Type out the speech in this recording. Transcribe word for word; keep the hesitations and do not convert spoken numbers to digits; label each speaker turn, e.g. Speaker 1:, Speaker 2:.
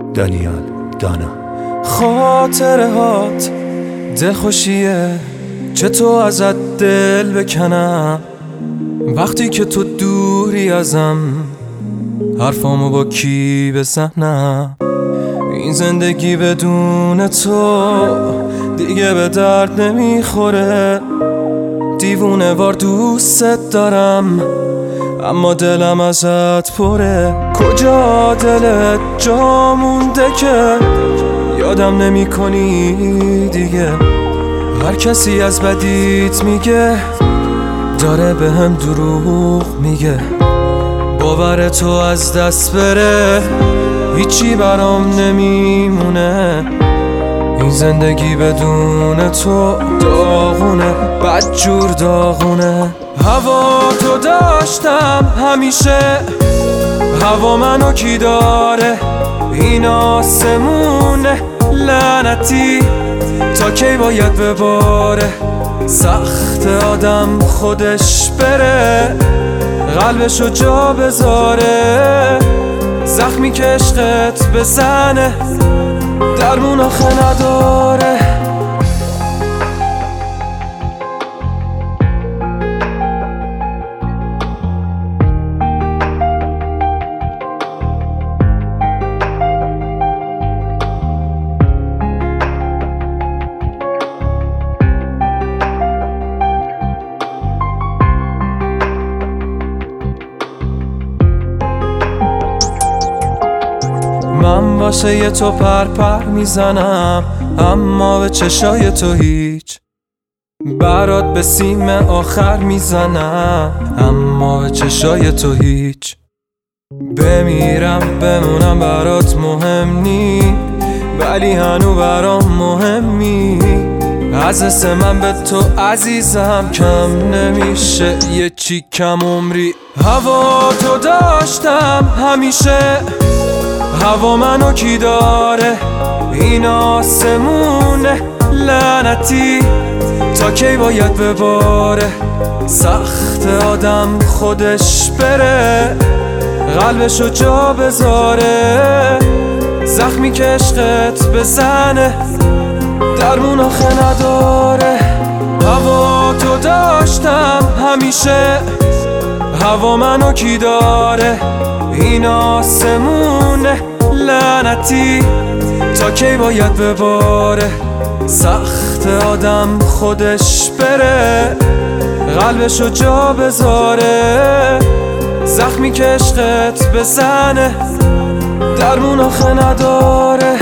Speaker 1: دانیال دانا.
Speaker 2: خاطره هات دلخوشیه، چطور ازت دل بکنم وقتی که تو دوری ازم، حرفامو با کی بزنم؟ این زندگی بدون تو دیگه به درد نمیخوره. دیوونه وار دوست دارم اما دلم ازت پره. کجا دلت جا مونده که یادم نمی کنی دیگه؟ هر کسی از بدیت میگه داره به هم دروغ میگه. باور تو از دست بره هیچی برام نمیمونه. این زندگی بدون تو داغونه، بدجور داغونه. هوا تو داشتم همیشه، هوا منو کی داره؟ این آسمونه لعنتی تا کی باید بباره؟ سخت آدم خودش بره، قلبشو جا بذاره. زخمی که عشقت بزنه درمون آخه نداره. من واسه یه تو پر پر میزنم اما به چشای تو هیچ. برات به سیم آخر میزنم اما به چشای تو هیچ. بمیرم بمونم برات مهم نی، ولی هنو برام مهمی. از حس من به تو عزیزم کم نمیشه یه چی کم عمری. هوا تو داشتم همیشه، هوا منو کی داره؟ این آسمونه لعنتی تا کی باید بباره؟ سخت آدم خودش بره، قلبشو جا بذاره. زخمی که عشقت بزنه درمون آخه نداره. هوا تو داشتم همیشه، هوا منو کی داره؟ این آسمونه لعنتی تا کی باید بباره؟ سخت آدم خودش بره، قلبشو جا بذاره. زخمی که عشقت بزنه درمون آخه نداره.